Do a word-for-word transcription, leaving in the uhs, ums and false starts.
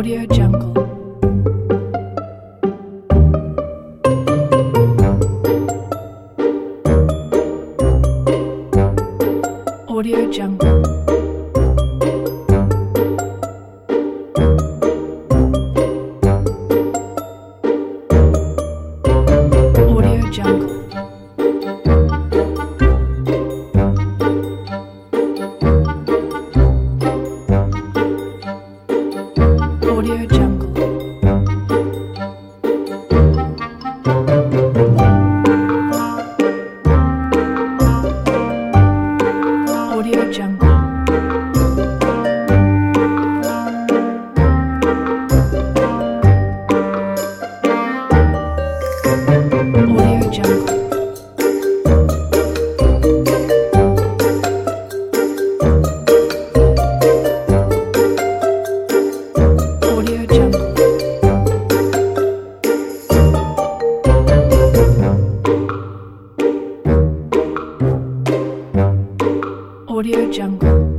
Audio Jungle. Audio Jungle. Audio Jungle. Audio Jungle. Audio Jungle. Audio Jungle. Audio Jungle. Audio Jungle.